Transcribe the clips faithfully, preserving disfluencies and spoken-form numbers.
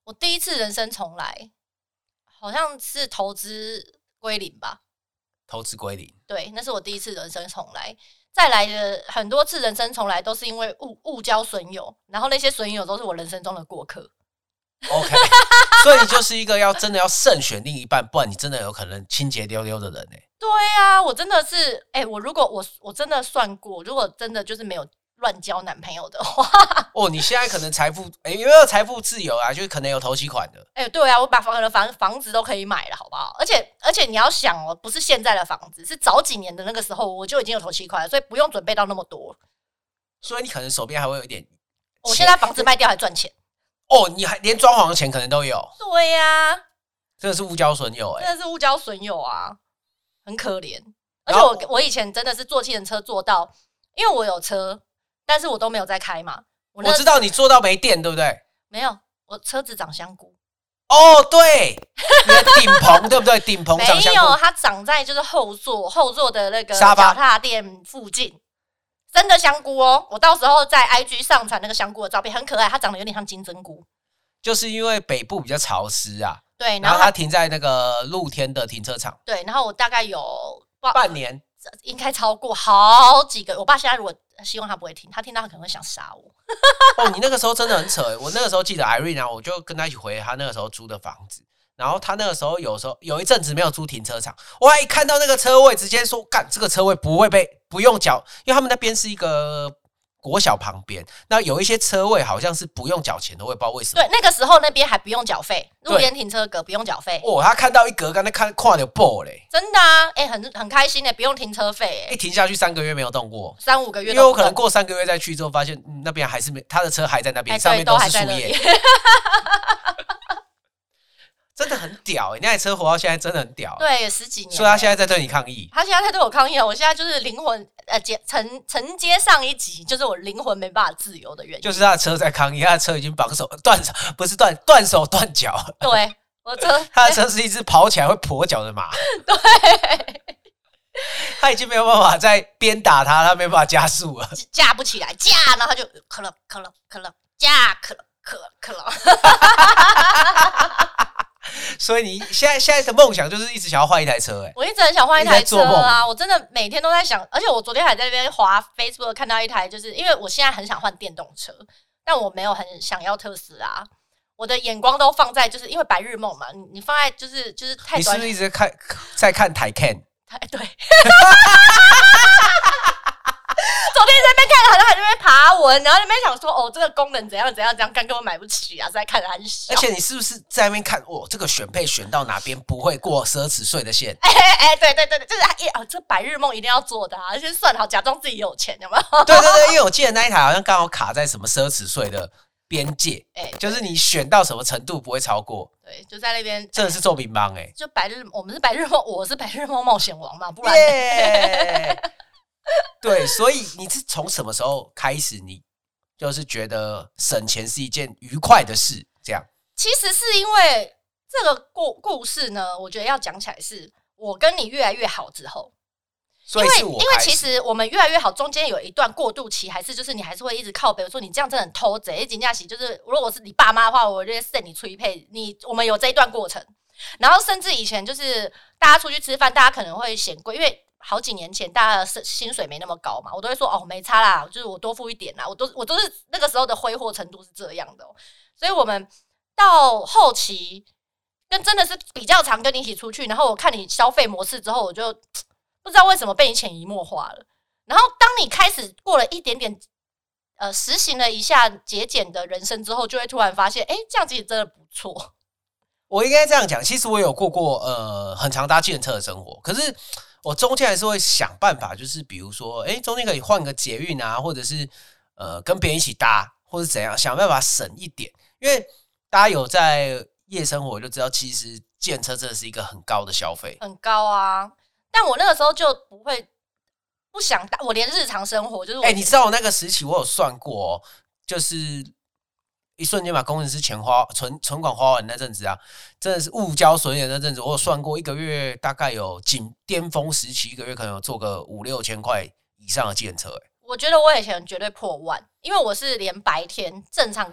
我第一次人生重来，好像是投资归零吧。 投资归零， 对，那是我第一次人生重来。再来的很多次人生重来都是因为误误交损友，然后那些损友都是我人生中的过客。 OK， 所以你就是一个要真的要慎选另一半，不然你真的有可能清洁溜溜的人欸。 对啊，我真的是，哎、欸，我如果我我真的算过，如果真的就是没有乱交男朋友的话， 哦，你现在可能财富，哎、欸，有没有财富自由啊？就是可能有头期款的。 哎、欸，对啊，我把房房房子都可以买了，好不好？而且而且你要想哦，不是现在的房子，是早几年的那个时候我就已经有头期款了，所以不用准备到那么多。 所以你可能手边还会有一点， 我现在房子卖掉还赚钱。 哦，你还连装潢的钱可能都有。 对呀、啊， 真的是误交损友哎、 欸，真的是误交损友啊，很可怜。而且我我以前真的是坐计程车坐到，因为我有车，但是我都没有在开嘛。 我, 我知道你坐到没电，对不对？ 没有，我车子长香菇。 哦，对，你的顶棚对不对？顶棚长香菇没有，它长在就是后座后座的那个沙发脚踏垫附近。真的香菇哦！我到时候在 I G 上传那个香菇的照片，很可爱，它长得有点像金针菇。 就是因为北部比较潮湿啊， 对，然后, 然后它停在那个露天的停车场。 对，然后我大概有半年， 应该超过好几个。我爸现在如果希望他不会听，他听到他可能会想杀我。 哦，你那个时候真的很扯欸！我那个时候记得 Irene 啊，我就跟他一起回他那个时候租的房子。然后他那个时候有时候有一阵子没有租停车场，我还一看到那个车位，直接说干这个车位不会被不用缴，因为他们那边是一个国小旁边，那有一些车位好像是不用缴钱的，我也不知道为什么。 对，那个时候那边还不用缴费，路边停车格不用缴费。 哦，他看到一格，刚才看跨了爆嘞， 真的啊，哎、欸，很很开心的，不用停车费， 一停下去三个月没有动过， 三五个月都不动， 因为我可能过三个月再去之后，发现、嗯、那边还是没他的车还在那边、欸，上面都是树叶。真的很屌哎、欸！那台车活到现在真的很屌、欸， 对，十几年。 所以他现在在对你抗议， 他现在在对我抗议了。我现在就是灵魂呃承承接上一集，就是我灵魂没办法自由的原因， 就是他的车在抗议，他的车已经绑手断手，不是断断手断脚。 对，我车他的车是一只跑起来会跛脚的马。 对， 他已经没有办法再鞭打他，他没办法加速了， 架不起来，架，然后他就可了可了可了，架可了可了可了。 所以你现在现在的梦想就是一直想要换一台车、欸，哎， 我一直很想换一台车啊！我真的每天都在想，而且我昨天还在那边滑 Facebook 看到一台，就是因为我现在很想换电动车，但我没有很想要特斯拉，我的眼光都放在就是因为白日梦嘛，你你放在就是就是太短， 你是不是一直在看在看台 Can？ 对。昨天在那边看，好像还在那边爬文，然后那边想说，哦，这个功能怎样怎样怎样，干根本买不起啊，在看得很小。 而且你是不是在那边看，哦，这个选配选到哪边不会过奢侈税的线？ 哎哎哎，对对对对，就是哦，这白日梦一定要做的啊，先算好，假装自己有钱，有没有？ 对对对，因为我记得那一台好像刚好卡在什么奢侈税的边界，哎，就是你选到什么程度不会超过。 对，就在那边， 真的是做乒乓哎， 就白日，我们是白日梦，我是白日梦冒险王嘛，不然。 Yeah! 对，所以你是从什么时候开始，你就是觉得省钱是一件愉快的事？这样， 其实是因为这个故故事呢，我觉得要讲起来是我跟你越来越好之后， 所以是我因为因为其实我们越来越好，中间有一段过渡期，还是就是你还是会一直靠北，说你这样真的很偷贼，金价喜就是如果我是你爸妈的话，我就剩你催配你，我们有这一段过程，然后甚至以前就是大家出去吃饭，大家可能会嫌贵，因为。好几年前，大家的薪水没那么高嘛，我都会说哦，没差啦，就是我多付一点啦，我都我都是那个时候的挥霍程度是这样的、哦，所以我们到后期跟真的是比较常跟你一起出去，然后我看你消费模式之后，我就不知道为什么被你潜移默化了。然后当你开始过了一点点呃实行了一下节俭的人生之后，就会突然发现，哎，这样其实真的不错。 我应该这样讲，其实我有过过呃很常搭计程车的生活，可是。我中间还是会想办法，就是比如说，哎，中间可以换个捷运啊，或者是呃跟别人一起搭，或者怎样，想办法省一点。因为大家有在夜生活就知道，其实计程车真的是一个很高的消费， 很高啊。但我那个时候就不会不想搭，我连日常生活就是， 哎，你知道我那个时期我有算过、哦，就是一瞬间把工程师钱花存存款花完那阵子啊，真的是误交损友那阵子，我有算过一个月大概有仅巅峰时期一个月可能有做个五六千块以上的计程车、欸。 我觉得我以前绝对破万，因为我是连白天正常可以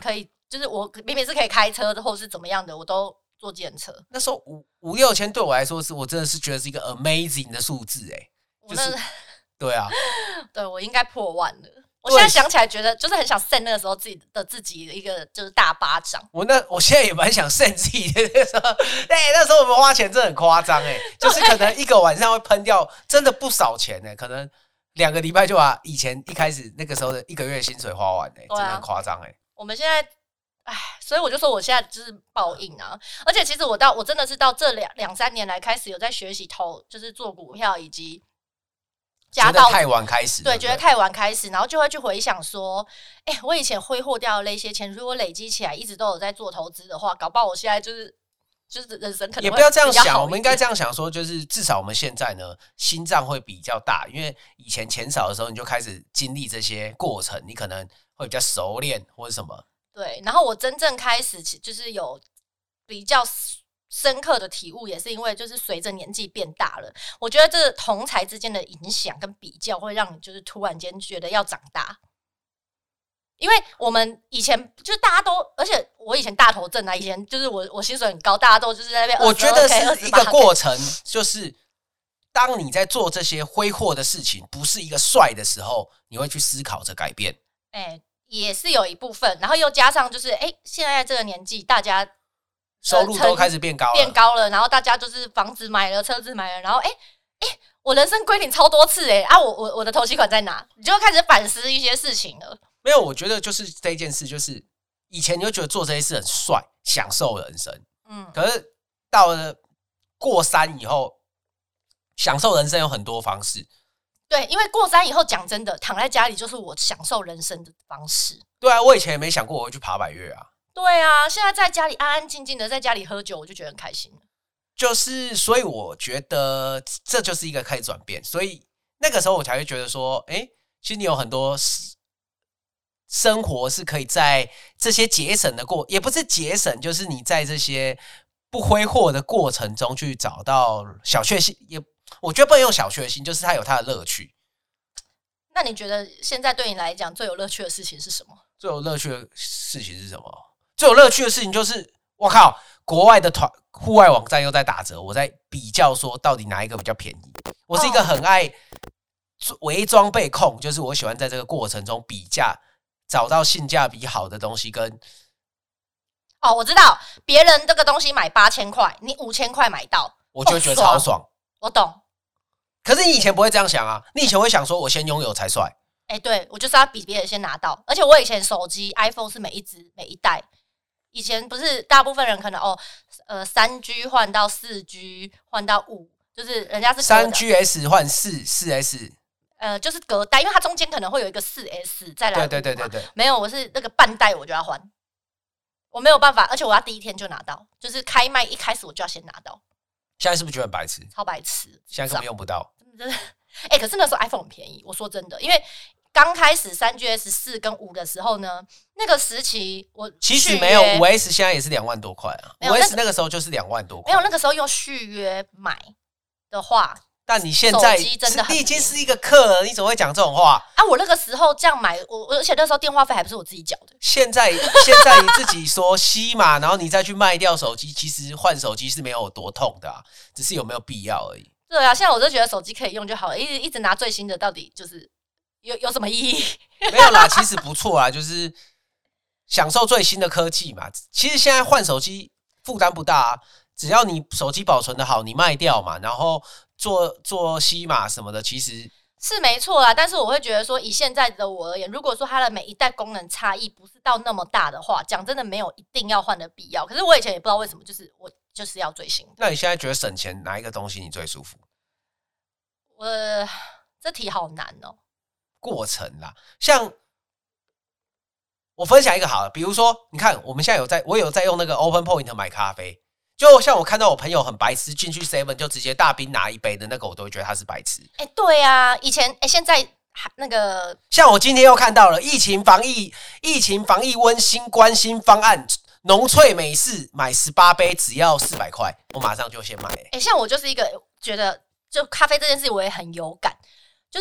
就是我明明是可以开车的，或者是怎么样的，我都坐计程车。 那时候五五六千对我来说是我真的是觉得是一个 amazing 的数字哎、欸，就是对啊， 对我应该破万了。我现在想起来觉得就是很想扇那个时候自己的自己的一个就是大巴掌。 我那我现在也蛮想扇自己的那时候，哎、欸，那时候我们花钱真的很夸张哎，就是可能一个晚上会喷掉真的不少钱哎、欸，可能两个礼拜就把以前一开始那个时候的一个月薪水花完哎、欸，真的很夸张哎。 我们现在。唉，所以我就说我现在就是报应啊！而且其实我到我真的是到这两两三年来开始有在学习投，就是做股票以及加到太晚开始， 对，觉得太晚开始，然后就会去回想说，哎、欸，我以前挥霍掉的那些钱，如果累积起来，一直都有在做投资的话，搞不好我现在就是就是人生可能也不要这样想，我们应该这样想说，就是至少我们现在呢，心脏会比较大，因为以前钱少的时候，你就开始经历这些过程，你可能会比较熟练或者什么。 对，然后我真正开始就是有比较深刻的体悟，也是因为就是随着年纪变大了，我觉得这同侪之间的影响跟比较，会让你就是突然间觉得要长大。因为我们以前就是大家都，而且我以前大头症啊，以前就是我我薪水很高，大家都就是在那边。 我觉得是一个过程，就是当你在做这些挥霍的事情，不是一个帅的时候，你会去思考着改变。 哎、欸。也是有一部分，然后又加上就是，哎、欸，现在这个年纪，大家、呃、 收入都开始变高了， 变高了，然后大家就是房子买了，车子买了，然后哎哎、欸欸，我人生归零超多次哎、欸、啊，我我我的头期款在哪？你就会开始反思一些事情了。 没有，我觉得就是这件事，就是以前你就觉得做这些事很帅，享受人生，嗯，可是到了过三以后，享受人生有很多方式。 对，因为过三以后，讲真的，躺在家里就是我享受人生的方式。 对啊，我以前也没想过我会去爬百岳啊。 对啊，现在在家里安安静静的在家里喝酒，我就觉得很开心。 就是，所以我觉得这就是一个开始转变，所以那个时候我才会觉得说，哎、欸，其实你有很多生活是可以在这些节省的过，也不是节省，就是你在这些不挥霍的过程中去找到小确幸，也。我觉得不能用小确幸，就是它有它的乐趣。 那你觉得现在对你来讲最有乐趣的事情是什么？ 最有乐趣的事情是什么？最有乐趣的事情就是，我靠，国外的团户外网站又在打折，我在比较说到底哪一个比较便宜。我是一个很爱微装备控，就是我喜欢在这个过程中比价，找到性价比好的东西跟。 哦，我知道，别人这个东西买八千块，你五千块买到， 我就觉得超爽。 我懂。 可是你以前不会这样想啊，你以前会想说我先拥有才帅。 哎、欸，对，我就是要比别人先拿到。而且我以前手机 iPhone 是每一只每一代，以前不是大部分人可能哦，呃，三 G 换到四 G 换到五，就是人家是三 G S 换四四 S， 呃，就是隔代，因为它中间可能会有一个四 S 再来。 对对对对对， 没有，我是那个半代我就要换，我没有办法，而且我要第一天就拿到，就是开卖一开始我就要先拿到。 现在是不是觉得很白痴？ 超白痴！ 现在根本用不到。 真的，哎、欸，可是那时候 iPhone 很便宜。我说真的，因为刚开始三 G S 四跟五的时候呢，那个时期我其实没有五 S 现在也是两万多块啊。五 S 那个时候就是两万多块。 没有，那个时候用续约买的话， 但你现在真的你已经是一个客了，你怎么会讲这种话啊？我那个时候这样买，我而且那时候电话费还不是我自己缴的。 现在现在你自己说吸嘛，然后你再去卖掉手机，其实换手机是没有多痛的、啊，只是有没有必要而已。 对啊，现在我就觉得手机可以用就好了，一直一直拿最新的，到底就是有有什么意义？ 没有啦，其实不错啦，就是享受最新的科技嘛。其实现在换手机负担不大啊，只要你手机保存的好，你卖掉嘛，然后做做吸码什么的，其实是没错啦。但是我会觉得说，以现在的我而言，如果说它的每一代功能差异不是到那么大的话，讲真的没有一定要换的必要。可是我以前也不知道为什么，就是我就是要最新的。 那你现在觉得省钱哪一个东西你最舒服？ 我这题好难哦。 过程啦，像我分享一个好了，比如说，你看我们现在有在，我有在用那个 Open Point 买咖啡，就像我看到我朋友很白痴，进去 Seven 就直接大冰拿一杯的那个，我都会觉得他是白痴。 哎、欸，对啊，以前哎、欸，现在那个， 像我今天又看到了疫情防疫，疫情防疫温馨关心方案，浓萃美式买十八杯只要四百块，我马上就先买、欸。 哎、欸，像我就是一个觉得，就咖啡这件事我也很有感，就是。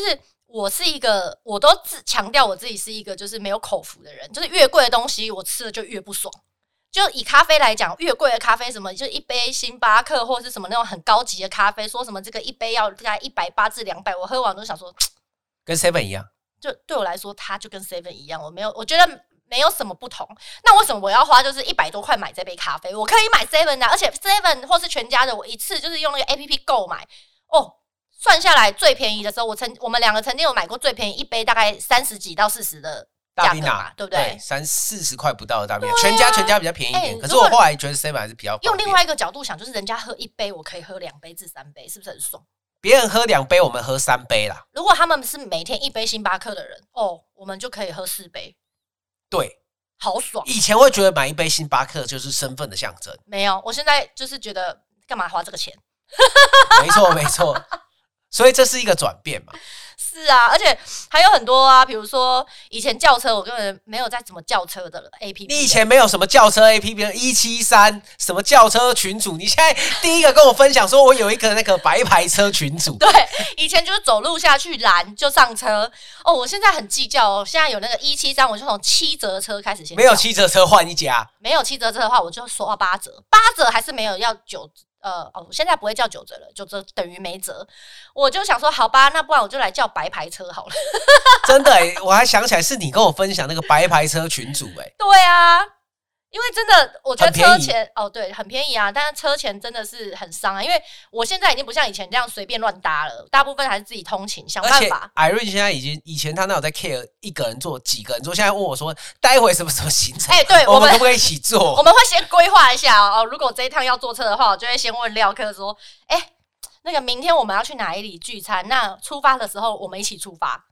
我是一个，我都自强调我自己是一个就是没有口福的人，就是越贵的东西我吃了就越不爽。就以咖啡来讲，越贵的咖啡什么，就一杯星巴克或是什么那种很高级的咖啡，说什么这个一杯要大概一百八至两百，我喝完都想说， 跟 seven 一样。 就对我来说，它就跟 seven 一样，我没有，我觉得没有什么不同。那为什么我要花就是一百多块买这杯咖啡？我可以买 seven 的，而且 seven 或是全家的，我一次就是用那个 A P P 购买哦。算下来最便宜的时候，我曾我们两个曾经有买过最便宜一杯大概三十几到四十的价格嘛，对不对？ 三四十块不到的大冰拿，全家全家比较便宜一点。 欸、 可是我后来觉得 seven 还是比较用另外一个角度想，就是人家喝一杯，我可以喝两杯至三杯，是不是很爽？ 别人喝两杯，我们喝三杯啦。 如果他们是每天一杯星巴克的人，哦，我们就可以喝四杯。 对， 好爽。 以前会觉得买一杯星巴克就是身份的象征， 没有，我现在就是觉得干嘛花这个钱？ 没错没错。所以这是一个转变嘛？ 是啊，而且还有很多啊，比如说以前轿车，我根本没有在怎么轿车的 A P P。 你以前没有什么轿车 A P P， 一七三什么轿车群组，你现在第一个跟我分享说，我有一个那个白牌车群组。 对，以前就是走路下去拦就上车。哦，我现在很计较哦，现在有那个一七三，我就从七折车开始先。 没有七折车换一家， 没有七折车的话，我就说八折，八折还是没有要九。呃哦，现在不会叫九折了，九折等于没折。我就想说，好吧，那不然我就来叫白牌车好了。 真的哎、欸，我还想起来是你跟我分享那个白牌车群组哎、欸。 对啊，因为真的，我觉得车钱哦，对，很便宜啊，但是车钱真的是很伤啊。因为我现在已经不像以前这样随便乱搭了，大部分还是自己通勤想办法。 艾瑞现在已经，以前他那有在 care 一个人做几个人做，现在问我说，待会什么什么行程？ 哎、欸，对， 我们可不可以一起做？ 我们会先规划一下哦。如果这一趟要坐车的话，我就会先问廖克说，哎、欸，那个明天我们要去哪里聚餐？那出发的时候我们一起出发。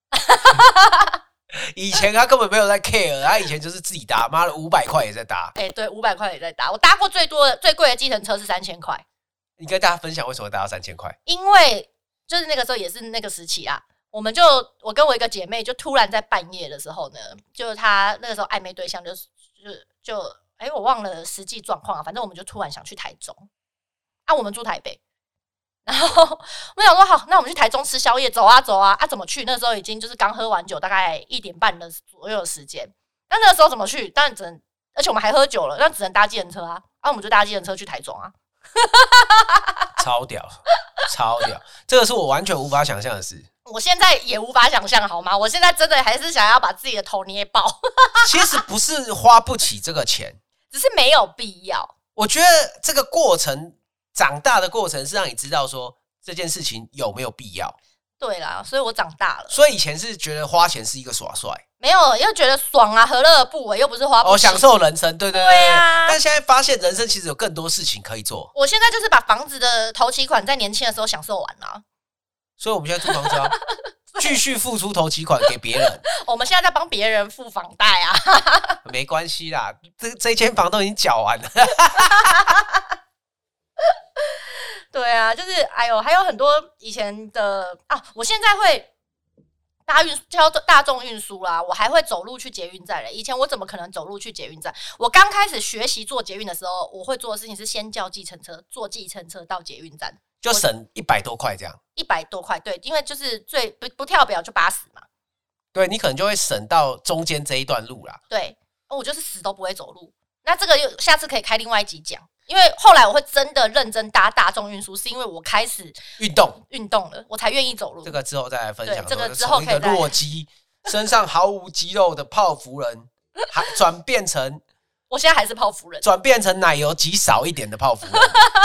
以前他根本没有在 care， 他以前就是自己搭，妈的五百块也在搭。 哎、欸，对，五百块也在搭。我搭过最多的、最贵的计程车是三千块。 你跟大家分享为什么搭到三千块？ 因为就是那个时候也是那个时期啦，我们就我跟我一个姐妹就突然在半夜的时候呢，就她那个时候暧昧对象就就就哎、欸，我忘了实际状况啊，反正我们就突然想去台中啊，我们住台北。然后我想说好，那我们去台中吃宵夜，走啊走啊啊！怎么去？那时候已经就是刚喝完酒，大概一点半的左右的时间。那那个时候怎么去？当然只能，而且我们还喝酒了，那只能搭计程车啊。啊，我们就搭计程车去台中啊。 超屌，超屌！这个是我完全无法想象的事。 我现在也无法想象，好吗？我现在真的还是想要把自己的头捏爆。 其实不是花不起这个钱， 只是没有必要。 我觉得这个过程。长大的过程是让你知道说这件事情有没有必要。 对啦，所以我长大了。 所以以前是觉得花钱是一个耍帅， 没有又觉得爽啊，何乐而不为？又不是花不起， 哦，享受人生，对对 对, 对啊。 但现在发现人生其实有更多事情可以做。 我现在就是把房子的头期款在年轻的时候享受完了， 所以我们现在租房子啊，继续付出头期款给别人。 我们现在在帮别人付房贷啊， 没关系啦，这这间房都已经缴完了。 对啊，就是哎呦，还有很多以前的啊，我现在会搭运交大众运输啦，我还会走路去捷运站嘞。以前我怎么可能走路去捷运站？我刚开始学习坐捷运的时候，我会做的事情是先叫计程车，坐计程车到捷运站， 就省一百多块这样。 一百多块，对，因为就是最不不跳表就八十嘛。 对，你可能就会省到中间这一段路啦。 对，我就是死都不会走路。那这个又下次可以开另外一集讲。因为后来我会真的认真搭大众运输，是因为我开始运动运动了，我才愿意走路。 这个之后再来分享。 这个之后可以从一个弱鸡，身上毫无肌肉的泡芙人，还转变成我现在还是泡芙人， 转变成奶油极少一点的泡芙人。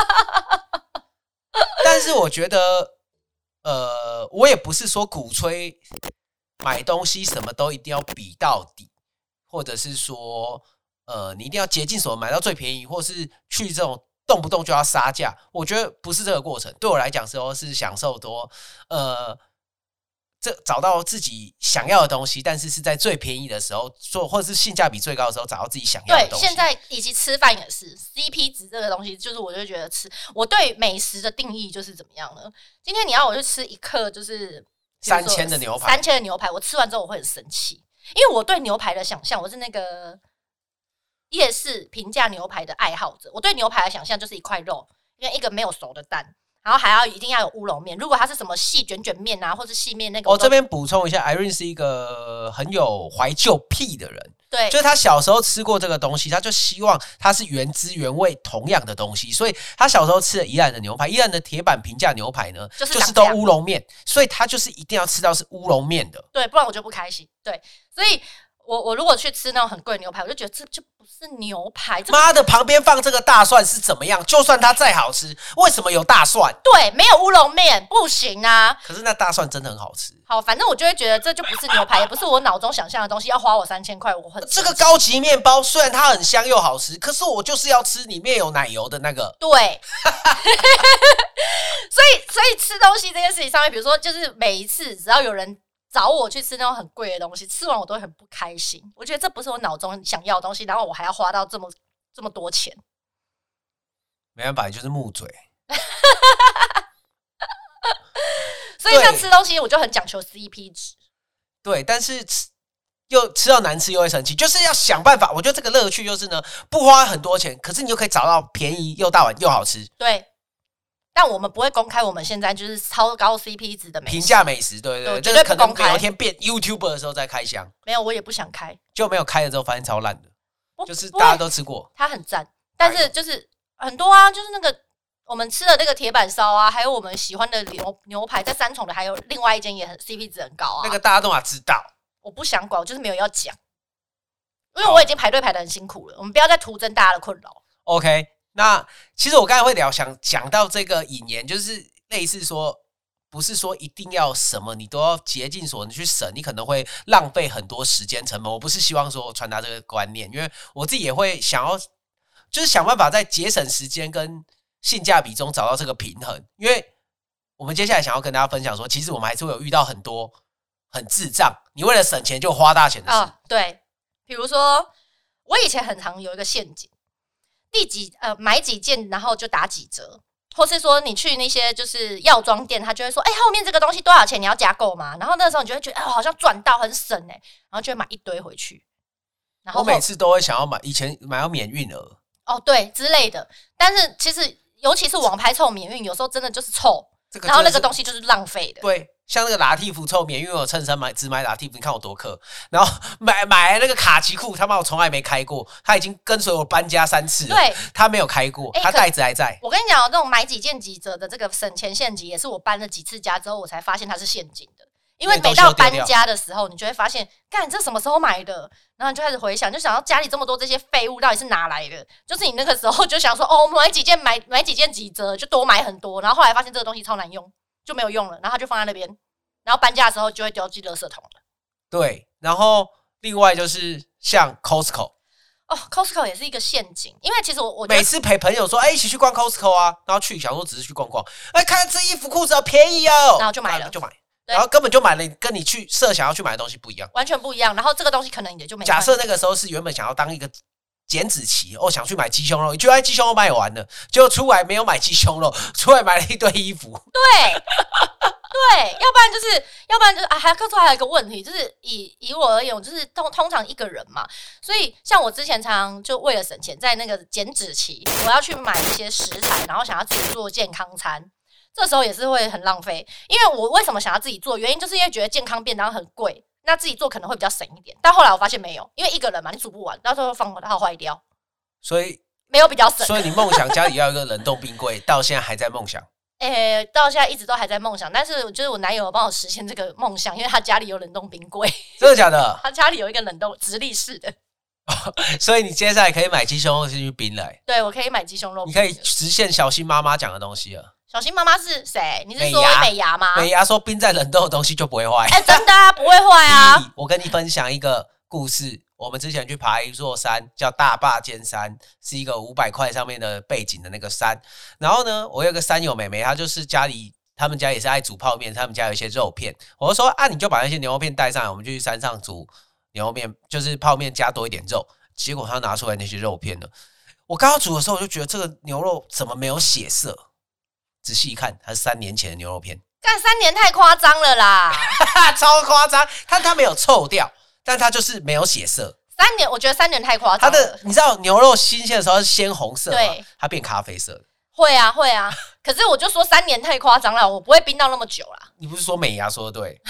但是我觉得，呃，我也不是说鼓吹买东西什么都一定要比到底，或者是说。呃，你一定要竭尽所能买到最便宜，或是去这种动不动就要杀价，我觉得不是这个过程。对我来讲，时候是享受多，呃，这找到自己想要的东西，但是是在最便宜的时候做，或者是性价比最高的时候找到自己想要的东西。 对，现在以及吃饭也是 C P 值这个东西，就是我就觉得吃，我对美食的定义就是怎么样呢？今天你要我去吃一克就是三千的牛排， 三千的牛排，我吃完之后我会很生气，因为我对牛排的想象，我是那个。夜市平价牛排的爱好者，我对牛排的想象就是一块肉，因为一个没有熟的蛋， 然后还要一定要有乌龙面。如果它是什么细卷卷面啊，或是细面那个， 我、哦、这边补充一下 ，Irene 是一个很有怀旧癖的人。 对， 就是他小时候吃过这个东西，他就希望它是原汁原味同样的东西，所以他小时候吃的宜兰的牛排，宜兰的铁板平价牛排呢， 就是, 就是都乌龙面，所以他就是一定要吃到是乌龙面的， 对，不然我就不开心。对，所以我我如果去吃那种很贵的牛排，我就觉得这就不是牛排。 妈的，旁边放这个大蒜是怎么样？就算它再好吃，为什么有大蒜？ 对，没有乌龙面不行啊。 可是那大蒜真的很好吃。 好，反正我就会觉得这就不是牛排，也不是我脑中想象的东西，要花我三千块，我很这个高级面包虽然它很香又好吃，可是我就是要吃里面有奶油的那个。 对，所以所以吃东西这件事情上面，比如说就是每一次只要有人找我去吃那种很贵的东西，吃完我都会很不开心。我觉得这不是我脑中想要的东西，然后我还要花到这么这么多钱。 没办法，就是木嘴。 所以像吃东西，我就很讲求 C P 值。 对，但是吃又吃到难吃又会生气，就是要想办法。我觉得这个乐趣就是呢，不花很多钱，可是你又可以找到便宜又大碗又好吃。 对。但我们不会公开我们现在就是超高 C P 值的美食， 平价美食，对对对， 绝对不公开。 有一天变 YouTuber 的时候再开箱， 没有，我也不想开， 就没有开了之后发现超烂的，就是大家都吃过， 它很赞，但是就是很多啊，就是那个我们吃的那个铁板烧啊，还有我们喜欢的牛牛排，在三重的还有另外一间也很 C P 值很高啊， 那个大家都嘛知道， 我不想管，我就是没有要讲，因为我已经排队排得很辛苦了，我们不要再徒增大家的困扰。 OK。那其实我刚才会聊想讲到这个引言，就是类似说，不是说一定要什么你都要竭尽所能去省，你可能会浪费很多时间成本。我不是希望说传达这个观念，因为我自己也会想要，就是想办法在节省时间跟性价比中找到这个平衡。因为我们接下来想要跟大家分享说，其实我们还是会有遇到很多很智障，你为了省钱就花大钱的事。哦、 对，比如说我以前很常有一个陷阱。第几呃买几件，然后就打几折，或是说你去那些就是药妆店，他就会说，哎、欸，后面这个东西多少钱？你要加购吗？然后那时候你就会觉得，哎、欸，好像赚到很省哎、欸，然后就会买一堆回去。然后我每次都会想要买，以前买到免运额哦，对之类的。但是其实尤其是网拍凑免运，有时候真的就是凑， 这个然后那个东西就是浪费的。 对。像那个拉蒂夫凑免运，我衬衫买只买拉蒂夫，你看我多氪。然后买买那个卡其裤，他妈我从来没开过，他已经跟随我搬家三次了， 对， 他没有开过，欸、他袋子还在。 我跟你讲，这种买几件几折的这个省钱陷阱，也是我搬了几次家之后，我才发现它是陷阱的。因为每到搬家的时候，你就会发现，干这什么时候买的？然后你就开始回想，就想到家里这么多这些废物到底是哪来的？就是你那个时候就想说，哦，买几件买买几件几折，就多买很多。然后后来发现这个东西超难用，就没有用了，然后它就放在那边。然后搬家的时候就会丢进垃圾桶了。对， 然后另外就是像 Costco 哦 ，Costco 也是一个陷阱，因为其实我我每次陪朋友说，哎、欸，一起去逛 Costco 啊，然后去想说只是去逛逛，哎、欸，看这衣服裤子好便宜哦， 然后就买了， 就买，然后根本就买了跟你去设想要去买的东西不一样， 完全不一样。然后这个东西可能也就没。 假设那个时候是原本想要当一个减脂期，哦，想去买鸡胸肉，就在鸡胸肉卖完了，结果出来没有买鸡胸肉，出来买了一堆衣服。 对。对，要不然就是，要不然就是啊，还客户还有一个问题，就是以以我而言，我就是通通常一个人嘛，所以像我之前常常就为了省钱，在那个减脂期，我要去买一些食材，然后想要自己做健康餐，这时候也是会很浪费。因为我为什么想要自己做，原因就是因为觉得健康便当很贵，那自己做可能会比较省一点。但后来我发现没有，因为一个人嘛，你煮不完，到时候放它坏掉， 所以没有比较省。 所以你梦想家里要有一个冷冻冰柜，到现在还在梦想。 诶、欸，到现在一直都还在梦想，但是就是我男友帮我实现这个梦想，因为他家里有冷冻冰柜。 真的假的？ 他家里有一个冷冻直立式的， 所以你接下来可以买鸡胸肉进去冰来。 对，我可以买鸡胸肉， 你可以实现小新妈妈讲的东西了。 小新妈妈是谁？你是说美牙吗？ 美牙说冰在冷冻的东西就不会坏。 哎、欸，真的啊，不会坏啊。 我跟你分享一个故事。我们之前去爬一座山，叫大坝尖山，是一个五百块上面的背景的那个山。然后呢，我有个山友妹妹，她就是家里，他们家也是爱煮泡面，他们家有一些肉片。我就说啊，你就把那些牛肉片带上来，我们就去山上煮牛肉面，就是泡面加多一点肉。结果她拿出来那些肉片呢，我刚刚煮的时候我就觉得这个牛肉怎么没有血色？仔细一看，它是三年前的牛肉片。 干三年太夸张了啦， 超夸张！但它没有臭掉。但它就是没有血色， 三年我觉得三年太夸张。 它的你知道牛肉新鲜的时候是鲜红色， 对， 它变咖啡色了。 会啊会啊，可是我就说三年太夸张了，我不会冰到那么久啦。 你不是说美牙说的对？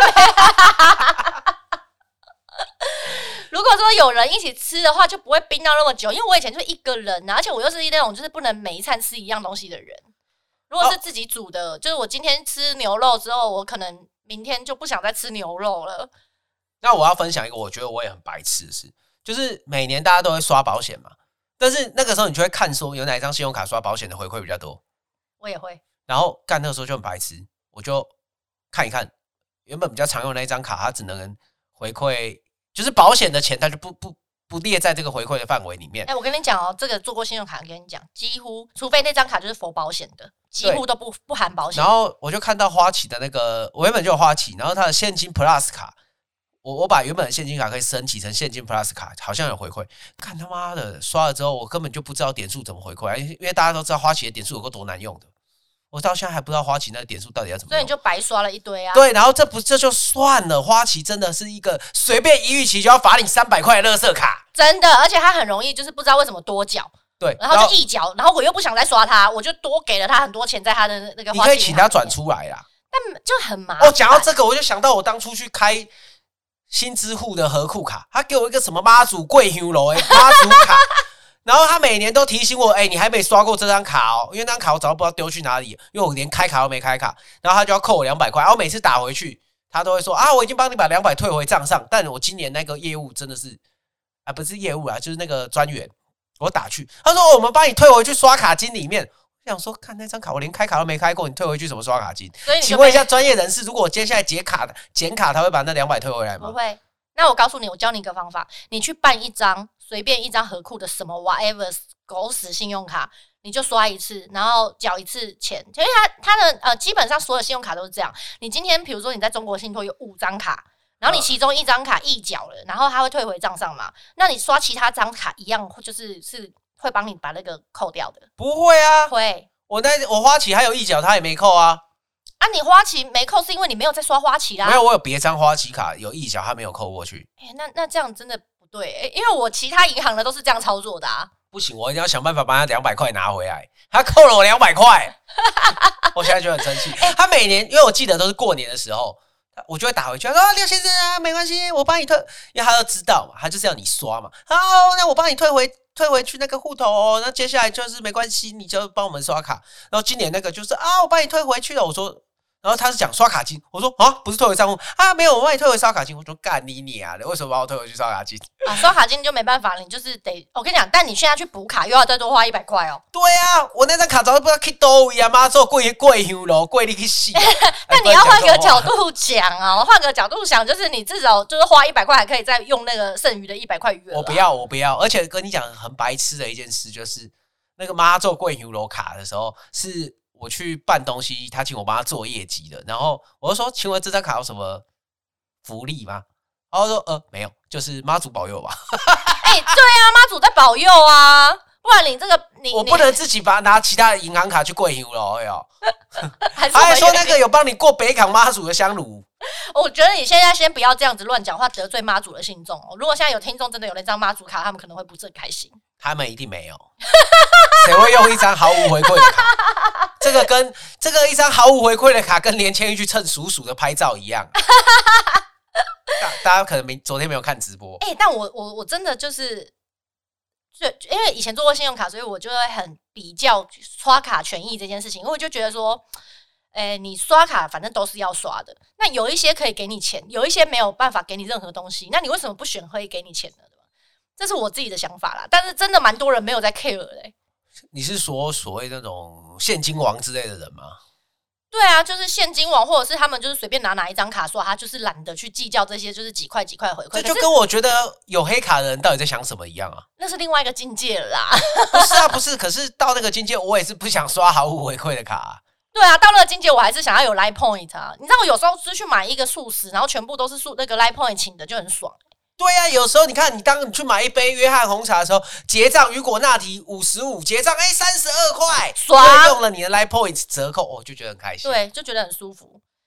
如果说有人一起吃的话，就不会冰到那么久，因为我以前就一个人啊，而且我又是那种就是不能每一餐吃一样东西的人。如果是自己煮的，哦、就是我今天吃牛肉之后，我可能明天就不想再吃牛肉了。 那我要分享一个我觉得我也很白痴的事，就是每年大家都会刷保险嘛，但是那个时候你就会看说有哪一张信用卡刷保险的回馈比较多。 我也会， 然后干那个时候就很白痴，我就看一看原本比较常用的那一张卡，它只能回馈，就是保险的钱，它就不不不列在这个回馈的范围里面。 哎、欸，我跟你讲哦，这个做过信用卡，跟你讲，几乎除非那张卡就是否保险的，几乎都不不含保险。 然后我就看到花旗的那个，我原本就有花旗，然后它的现金 Plus 卡，我我把原本的现金卡可以升级成现金 Plus 卡，好像有回馈。看他妈的，刷了之后我根本就不知道点数怎么回馈，因为大家都知道花旗的点数有多难用的。我到现在还不知道花旗那个点数到底要怎么用， 所以你就白刷了一堆啊。 对，然后这不这就算了，花旗真的是一个随便一逾期就要罚你三百块的垃圾卡， 真的，而且它很容易就是不知道为什么多缴， 对， 然后就一缴，然后我又不想再刷它，我就多给了他很多钱在他的那个花旗。 你可以请他转出来啦， 但就很麻烦。 哦，讲到这个，我就想到我当初去开新支付的合库卡，他给我一个什么妈祖贵香楼哎妈祖卡。然后他每年都提醒我，哎、欸，你还没刷过这张卡哦，因为那张卡我早就不知道丢去哪里，因为我连开卡都没开卡，然后他就要扣我两百块，然后每次打回去，他都会说啊，我已经帮你把两百退回账上，但我今年那个业务真的是啊，不是业务啊，就是那个专员，我打去，他说、哦、我们帮你退回去刷卡金里面，我想说看那张卡我连开卡都没开过，你退回去什么刷卡金？请问一下专业人士，如果我接下来解卡剪卡，他会把那两百退回来吗？ 不会。那我告诉你，我教你一个方法，你去办一张随便一张合库的什么 whatever 狗屎信用卡，你就刷一次，然后缴一次钱。因为它它的呃，基本上所有信用卡都是这样。你今天比如说你在中国信托有五张卡，然后你其中一张卡溢缴了，然后它会退回账上嘛？那你刷其他张卡一样，就是是会帮你把那个扣掉的。 不会啊， 会。 我那我花旗还有溢缴，他也没扣啊。 啊，你花旗没扣是因为你没有在刷花旗啦。 没有，我有别张花旗卡有溢缴，他没有扣过去。 哎、欸，那那这样真的不对、欸，因为我其他银行的都是这样操作的啊。 不行，我一定要想办法把他两百块拿回来。他扣了我两百块，我现在就很生气。他每年，因为我记得都是过年的时候，我就会打回去，他说：“廖先生啊，没关系，我帮你退。”因为他都知道嘛，他就是要你刷嘛。好，那我帮你退回。退回去那个户头哦，那接下来就是没关系，你就帮我们刷卡。然后今年那个就是啊，我帮你退回去了。我说，然后他是讲刷卡金，我说啊，不是退回账户啊，没有，我帮你退回刷卡金。我说干你你啊，为什么把我退回去刷卡金？ 啊，刷卡金就没办法了，你就是得我跟你讲，但你现在去补卡又要再多花一百块哦。 对啊，我那张卡早就不知道去多位啊，妈做贵贵香咯，贵你去死。 那你要换个角度讲啊，换个角度想，就是你至少就是花一百块，还可以再用那个剩余的一百块余额。 我不要，我不要，而且跟你讲很白痴的一件事，就是那个妈做贵香楼卡的时候是。我去办东西，他请我帮他做业绩的，然后我就说：“请问这张卡有什么福利吗？”然后说：“呃，没有，就是妈祖保佑吧。” 哎、欸，对啊，妈祖在保佑啊，不然你这个你我不能自己把拿其他的银行卡去贵香了，哎呦！ 还他还说那个有帮你过北港妈祖的香炉。 我觉得你现在先不要这样子乱讲话，得罪妈祖的信众哦。如果现在有听众真的有那张妈祖卡，他们可能会不是很开心。 他们一定没有，谁会用一张毫无回馈的卡？这个跟这个一张毫无回馈的卡，跟连千玉去蹭鼠鼠的拍照一样。大大家可能没昨天没有看直播， 哎、欸，但我我我真的就是，就因为以前做过信用卡，所以我就会很比较刷卡权益这件事情，因为我就觉得说。哎、欸，你刷卡反正都是要刷的，那有一些可以给你钱，有一些没有办法给你任何东西，那你为什么不选可以给你钱的？这是我自己的想法啦，但是真的蛮多人没有在 care 的、欸。 你是说所谓那种现金王之类的人吗？ 对啊，就是现金王，或者是他们就是随便拿哪一张卡刷，他就是懒得去计较这些，就是几块几块回馈。 这就跟我觉得有黑卡的人到底在想什么一样啊。 那是另外一个境界了啦。 不是啊，不是，可是到那个境界，我也是不想刷毫无回馈的卡、啊。 对啊，到那个境界，我还是想要有 Line Point 啊。你知道，我有时候是去买一个素食，然后全部都是素那个 Line Point 请的，就很爽。 对啊，有时候你看，你当你去买一杯约翰红茶的时候，结账雨果拿提五十五，结账哎三十二块， 爽， 用了你的 Line Point 折扣，我、哦、就觉得很开心。 对，就觉得很舒服。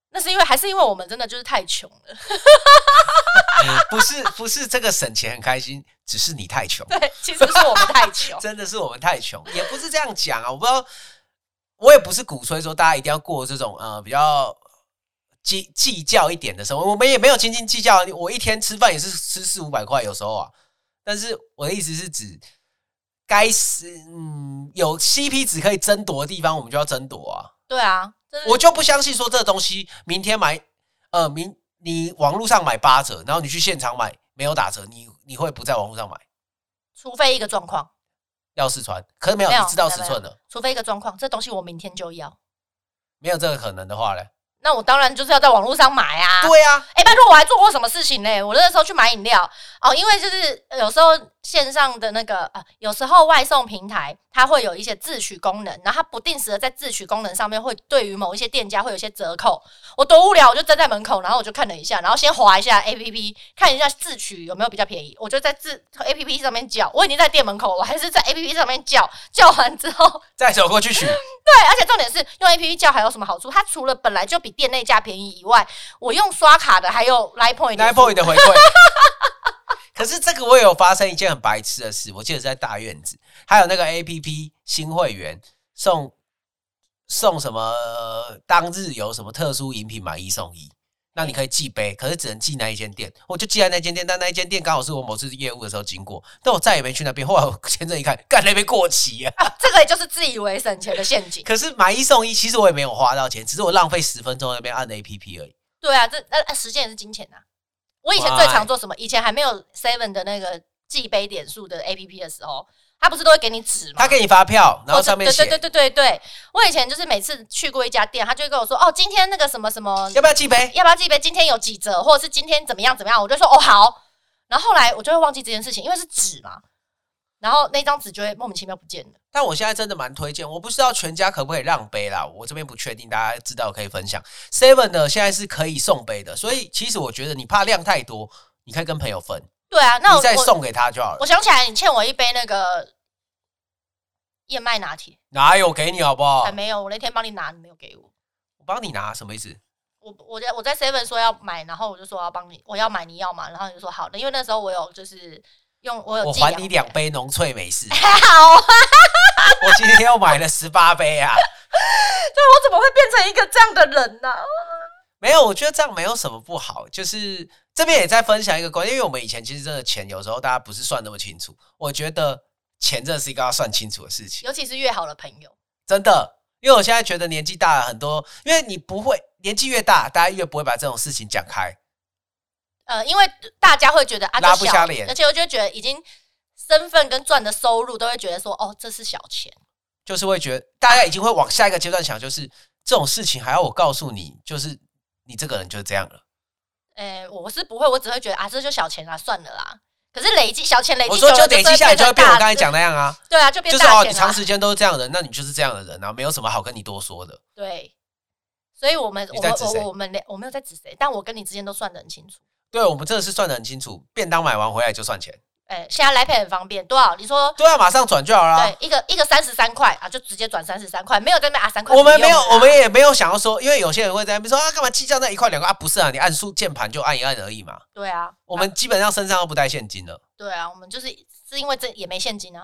那是因为还是因为我们真的就是太穷了。 不是不是这个省钱很开心，只是你太穷。 对，其实是我们太穷， 真的是我们太穷，也不是这样讲啊。我不知道，我也不是鼓吹说大家一定要过这种呃比较计计较一点的生活，我们也没有斤斤计较。我一天吃饭也是吃四五百块，有时候啊。但是我的意思是指，该是嗯有 C P 值可以争夺的地方，我们就要争夺啊。 对啊， 我就不相信说这个东西明天买，呃，明你网络上买八折，然后你去现场买没有打折，你你会不在网络上买？ 除非一个状况， 要试穿，可是没有， 没有你知道尺寸了。 除非一个状况，这东西我明天就要， 没有这个可能的话呢？ 那我当然就是要在网络上买啊。 对啊， 哎、欸，拜托，我还做过什么事情呢？我那时候去买饮料哦，因为就是有时候线上的那个呃，有时候外送平台它会有一些自取功能，然后它不定时的在自取功能上面会对于某一些店家会有一些折扣。我多无聊，我就站在门口，然后我就看了一下，然后先滑一下 A P P， 看一下自取有没有比较便宜，我就在自 A P P 上面叫。我已经在店门口，我还是在 A P P 上面叫，叫完之后再走过去取。 对，而且重点是用 A P P 叫还有什么好处？它除了本来就比店内价便宜以外，我用刷卡的还有 Line Point，Line Point 的回馈。可是这个我也有发生一件很白痴的事，我记得是在大院子，还有那个 A P P 新会员送送什么、呃、当日有什么特殊饮品买一送一，那你可以寄杯，可是只能寄那一间店，我就寄在那间店，但那一间店刚好是我某次业务的时候经过，但我再也没去那边。后来我前阵一看，干那边过期啊！ 啊这个也就是自以为省钱的陷阱。 可是买一送一，其实我也没有花到钱，只是我浪费十分钟在那边按 A P P 而已。 对啊，这呃时间也是金钱啊。我以前最常做什么？以前还没有 Seven 的那个寄杯点数的 A P P 的时候，他不是都会给你纸吗？ 他给你发票，然后上面写、 哦。对对对对对，我以前就是每次去过一家店，他就会跟我说：“哦，今天那个什么什么， 要不要寄杯？ 要不要寄杯？今天有几折，或者是今天怎么样怎么样？”我就说：“哦，好。”然后后来我就会忘记这件事情，因为是纸嘛，然后那张纸就会莫名其妙不见了。 但我现在真的蛮推荐，我不知道全家可不可以让杯啦，我这边不确定，大家知道可以分享。Seven 的现在是可以送杯的，所以其实我觉得你怕量太多，你可以跟朋友分。 对啊，那我你再送给他就好了。 我想起来，你欠我一杯那个燕麦拿铁， 哪有给你好不好？ 还没有，我那天帮你拿，你没有给我。 我帮你拿什么意思？ 我我在我在 Seven 说要买，然后我就说要帮你，我要买你要嘛，然后你就说好的，因为那时候我有就是用我有我还你两杯浓萃美式。 好， 我今天又买了十八杯啊！ 对，我怎么会变成一个这样的人呢、啊？ 没有，我觉得这样没有什么不好，就是这边也在分享一个观念，因为我们以前其实真的钱有时候大家不是算那么清楚，我觉得钱真的是一个要算清楚的事情， 尤其是越好的朋友， 真的。因为我现在觉得年纪大了很多，因为你不会年纪越大，大家越不会把这种事情讲开。 呃，因为大家会觉得啊， 拉不下脸， 而且我就觉得已经身份跟赚的收入都会觉得说，哦，这是小钱， 就是会觉得大家已经会往下一个阶段想，就是这种事情还要我告诉你，就是你这个人就是这样了。 诶、欸，我是不会，我只会觉得啊，这就小钱啦，算了啦。可是累积小钱累积， 我说就累积下来就会变我刚才讲那样啊。 对啊，就变大钱、就是、哦，你啊长时间都是这样的人，那你就是这样的人啊，没有什么好跟你多说的。 对，所以我们我们我我们我没有在指谁，但我跟你之间都算得很清楚。 对，我们真的是算得很清楚，便当买完回来就算钱。 哎、欸，现在来配很方便，多少？你说对啊，马上转就好了。 对，一个一个三十三块啊，就直接转三十三块，没有在那边啊三块。 我们没有，我们也没有想要说，因为有些人会在那边说啊，干嘛计较那一块两块啊？不是啊，你按数键盘就按一按而已嘛。 对啊， 我们基本上身上都不带现金了。 对啊，我们就是是因为这也没现金啊。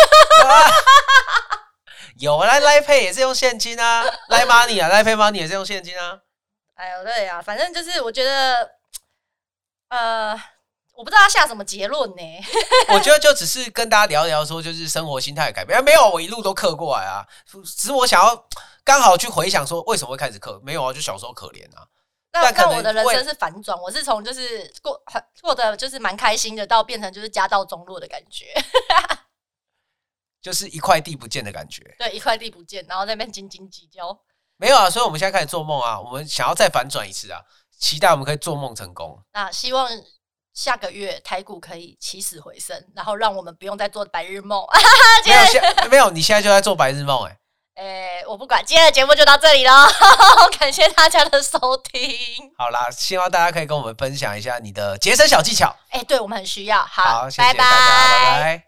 有来来配也是用现金啊，来 money 啊，来配 money 也是用现金啊。 哎呦，对啊，反正就是我觉得，呃。我不知道他下什么结论呢？ 我觉得就只是跟大家聊聊说，就是生活心态的改变。没有，我一路都刻过来啊。只是我想要刚好去回想说，为什么会开始刻？没有啊，就小时候可怜啊。 那那我的人生是反转，我是从就是过过得就是蛮开心的，到变成就是家道中落的感觉， 就是一块地不见的感觉。 对，一块地不见，然后在那边斤斤计较。 没有啊，所以我们现在开始做梦啊，我们想要再反转一次啊，期待我们可以做梦成功。 那希望。下个月台股可以起死回生，然后让我们不用再做白日梦。 没有，没有，你现在就在做白日梦哎、 欸。欸，我不管，今天的节目就到这里了，感谢大家的收听。 好啦，希望大家可以跟我们分享一下你的节省小技巧。 哎、欸，对我们很需要。好， 好，谢谢大家，拜拜。拜拜。